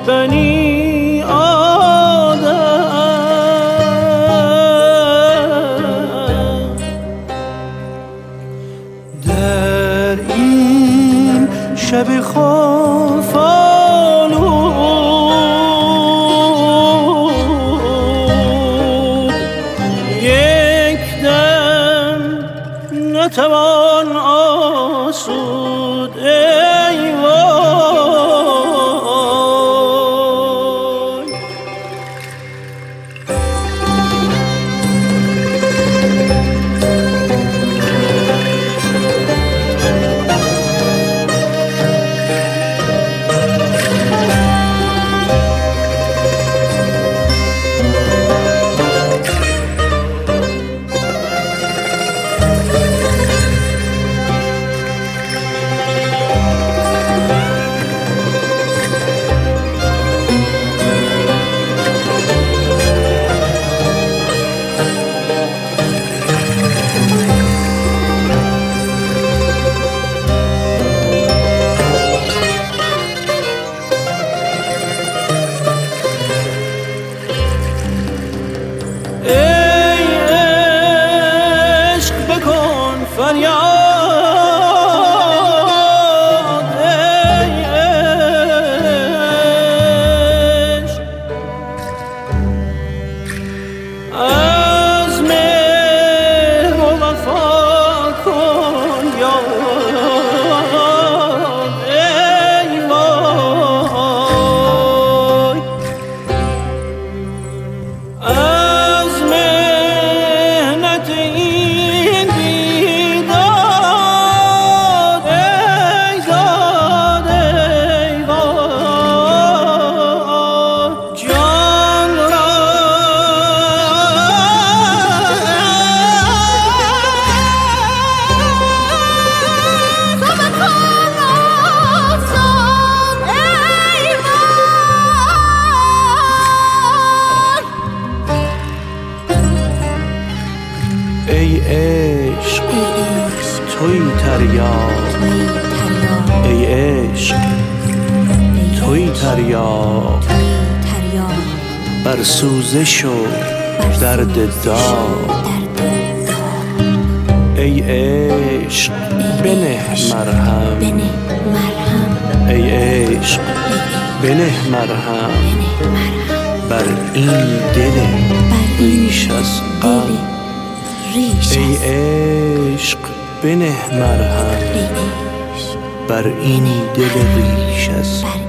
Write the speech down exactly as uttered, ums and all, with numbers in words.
بنی آدم. در این شب خوف آلود یک دم نتوان آسود. ای وای فریاد. ای عشق از مهر و وفا کن یاد. ای وای از مهنت این بیداد. ای زاد ای وای جان را تو بکن آسان. ای وای ای عشق توی تریاق. ای عشق توی تریاق بر سوزش و درد داغ. ای عشق بنه مرهم. ای عشق بنه مرهم بر این دل ریش از غم. ای عشق بنه مرهم بر این دل ریش از